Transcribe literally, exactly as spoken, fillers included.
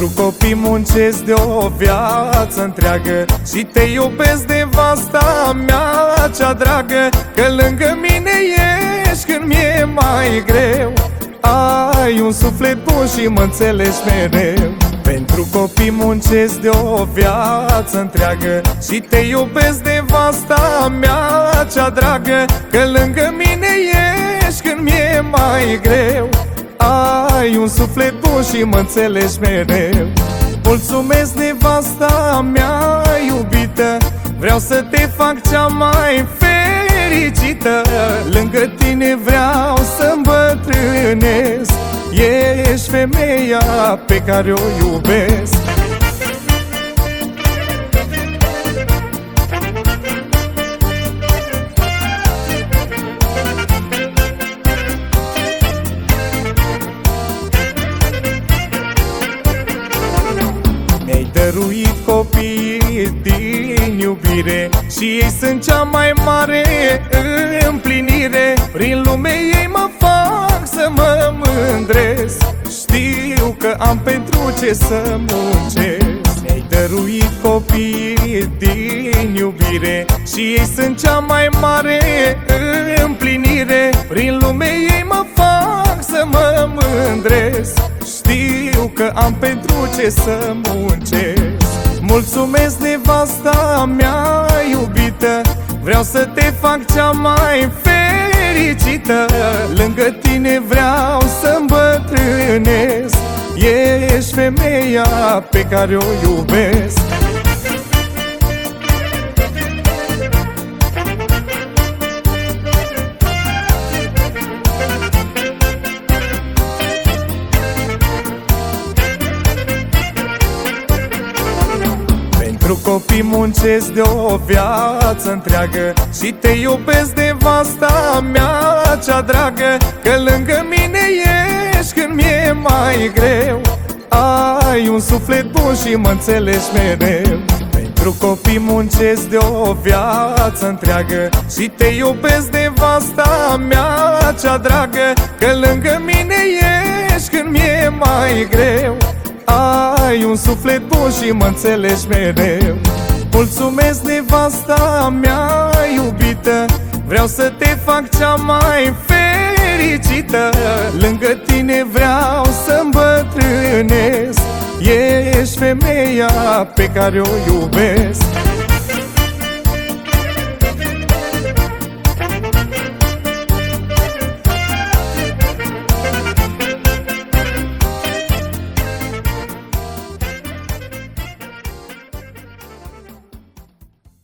Pentru copii muncesc de o viață întreagă și te iubesc de vasta mea cea dragă, că lângă mine ești când mi-e mai greu. Ai un suflet bun și mă înțelegi mereu. Pentru copii muncesc de o viață întreagă și te iubesc de vasta mea cea dragă, că lângă mine ești când mi-e mai greu. Ai un suflet bun și mă înțelegi mereu. Mulțumesc nevasta mea iubită, vreau să te fac cea mai fericită. Lângă tine vreau să îmbătrânesc, ești femeia pe care o iubesc. Mi-ai dăruit copiii din iubire și ei sunt cea mai mare împlinire. Prin lume ei mă fac să mă mândresc, știu că am pentru ce să muncesc. Mi-ai dăruit copiii din iubire și ei sunt cea mai mare împlinire. Prin lume ei mă fac să mă mândresc, știu că am pentru ce să muncesc. Mulțumesc nevasta mea iubită, vreau să te fac cea mai fericită. Lângă tine vreau să îmbătrânesc, ești femeia pe care o iubesc. Pentru copii muncesc de o viață întreagă și te iubesc de vasta mea cea dragă, că lângă mine ești când mi-e mai greu. Ai un suflet bun și mă înțelegi mereu. Pentru copii muncesc de o viață întreagă și te iubesc de vasta mea cea dragă, că lângă mine ești când mi-e mai greu. Ai un suflet bun și mă înțelegi mereu. Mulțumesc nevasta mea iubită, vreau să te fac cea mai fericită. Lângă tine vreau să îmbătrânesc, ești femeia pe care o iubesc.